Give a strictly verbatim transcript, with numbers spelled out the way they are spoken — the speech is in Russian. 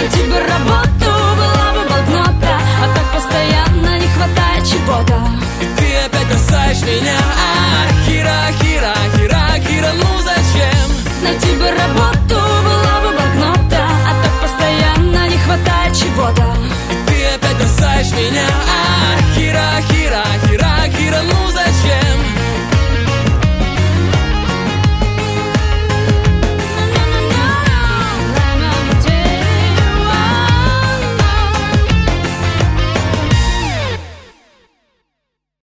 Найти бы работу, была бы блокнота, а так постоянно не хватает чего-то. И ты опять бросаешь меня. Хира, хира, хира, хира, ну зачем? Найти бы работу, была бы блокнота, а так постоянно не хватает чего-то. И ты опять бросаешь меня.